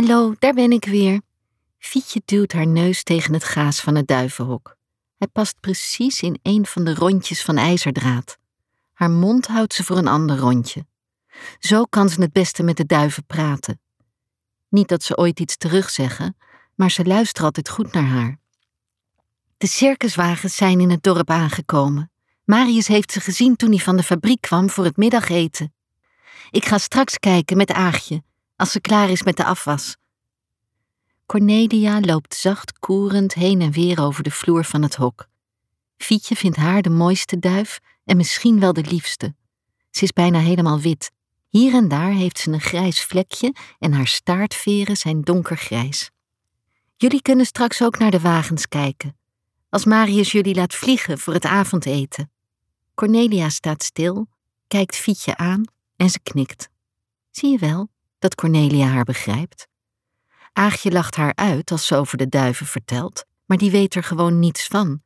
Hallo, daar ben ik weer. Fietje duwt haar neus tegen het gaas van het duivenhok. Hij past precies in een van de rondjes van ijzerdraad. Haar mond houdt ze voor een ander rondje. Zo kan ze het beste met de duiven praten. Niet dat ze ooit iets terugzeggen, maar ze luisteren altijd goed naar haar. De circuswagens zijn in het dorp aangekomen. Marius heeft ze gezien toen hij van de fabriek kwam voor het middageten. Ik ga straks kijken met Aagje, als ze klaar is met de afwas. Cornelia loopt zacht koerend heen en weer over de vloer van het hok. Fietje vindt haar de mooiste duif en misschien wel de liefste. Ze is bijna helemaal wit. Hier en daar heeft ze een grijs vlekje en haar staartveren zijn donkergrijs. Jullie kunnen straks ook naar de wagens kijken, als Marius jullie laat vliegen voor het avondeten. Cornelia staat stil, kijkt Fietje aan en ze knikt. Zie je wel dat Cornelia haar begrijpt? Aagje lacht haar uit als ze over de duiven vertelt, maar die weet er gewoon niets van.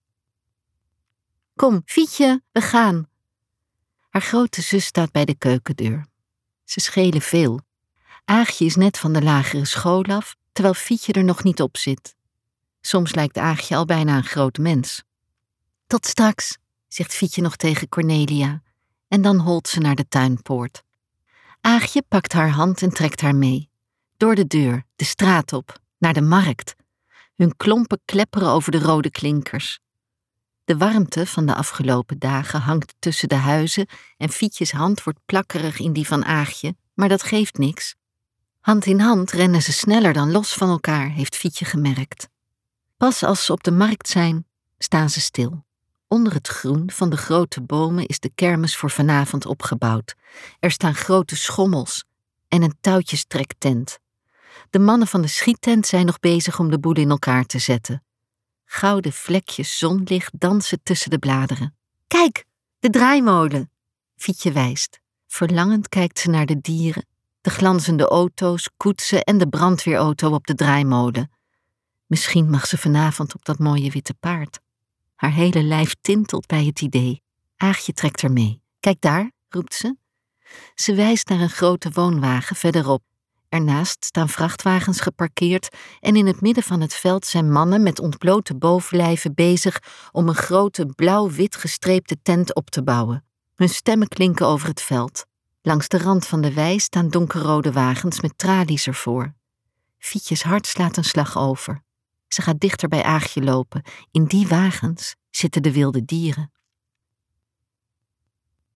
Kom, Fietje, we gaan. Haar grote zus staat bij de keukendeur. Ze schelen veel. Aagje is net van de lagere school af, terwijl Fietje er nog niet op zit. Soms lijkt Aagje al bijna een groot mens. Tot straks, zegt Fietje nog tegen Cornelia, en dan holt ze naar de tuinpoort. Aagje pakt haar hand en trekt haar mee. Door de deur, de straat op, naar de markt. Hun klompen klepperen over de rode klinkers. De warmte van de afgelopen dagen hangt tussen de huizen en Fietjes hand wordt plakkerig in die van Aagje, maar dat geeft niks. Hand in hand rennen ze sneller dan los van elkaar, heeft Fietje gemerkt. Pas als ze op de markt zijn, staan ze stil. Onder het groen van de grote bomen is de kermis voor vanavond opgebouwd. Er staan grote schommels en een touwtjestrektent. De mannen van de schiettent zijn nog bezig om de boel in elkaar te zetten. Gouden vlekjes zonlicht dansen tussen de bladeren. Kijk, de draaimolen! Fietje wijst. Verlangend kijkt ze naar de dieren, de glanzende auto's, koetsen en de brandweerauto op de draaimolen. Misschien mag ze vanavond op dat mooie witte paard. Haar hele lijf tintelt bij het idee. Aagje trekt er mee. Kijk daar, roept ze. Ze wijst naar een grote woonwagen verderop. Ernaast staan vrachtwagens geparkeerd en in het midden van het veld zijn mannen met ontblote bovenlijven bezig om een grote blauw-wit gestreepte tent op te bouwen. Hun stemmen klinken over het veld. Langs de rand van de wei staan donkerrode wagens met tralies ervoor. Fietjes hart slaat een slag over. Ze gaat dichter bij Aagje lopen. In die wagens zitten de wilde dieren.